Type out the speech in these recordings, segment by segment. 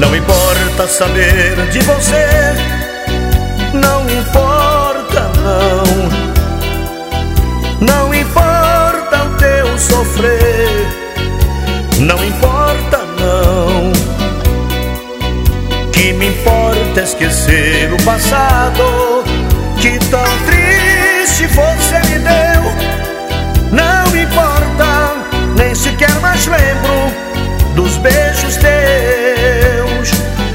Não importa saber de você, não importa não. Não importa o teu sofrer, não importa não. Que me importa esquecer o passado que tão triste você me deu. Não me importa, nem sequer mais lembro dos beijos teus.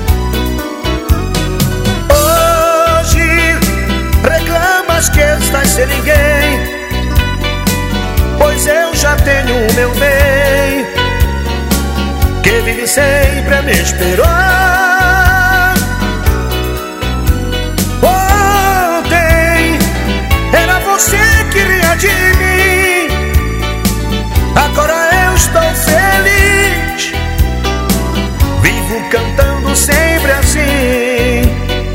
Hoje reclamas que estás sem ninguém, pois eu já tenho o meu bem, que vive sempre a me esperar. Ontem era você que ria de mim, agora eu estou feliz, vivo cantando sempre assim.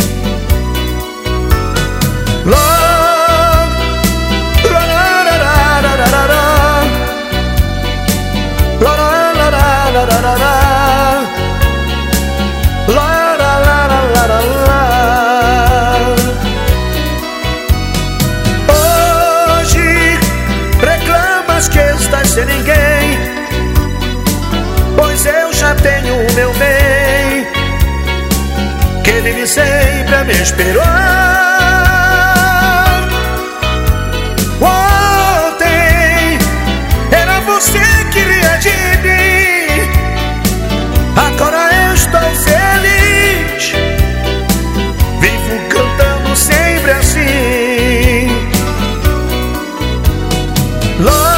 Hoje reclamas que estás sem ninguém, pois eu já tenho o meu bem, que vive sempre a me esperar. Ontem era você que ria de mim, agora eu estou feliz, vivo cantando sempre assim.